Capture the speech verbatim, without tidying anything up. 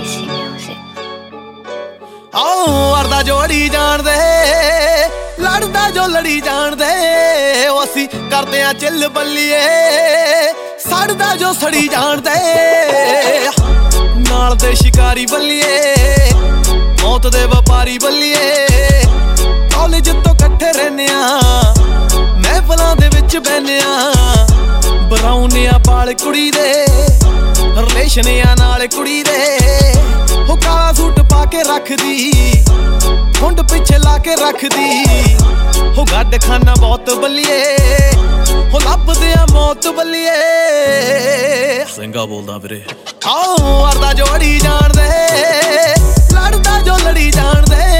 आओ अरदा जोड़ी जान दे लड़दा जो लड़ी जान दे असी करदे आ चिल बल्लिए सड़दा जो सड़ी जान दे नाल दे शिकारी बल्लिए मौत दे व्यापारी बल्लिए कॉलेज तो कट्ठे रहने महफिलां दे विच बहने ब्राउन आ बाल कुड़ी दे रिलेशन आ नाल कुड़ी दे हो काला सूट पा के रख दी हुंड पिछे ला के रख दी हो गड्ड खाना बहुत बल्लिए हो लभदे आ मौत बल्लिए सिंगा बोलदा वीरे आओ अरदा जोड़ी जान दे लड़दा जो लड़ी जान दे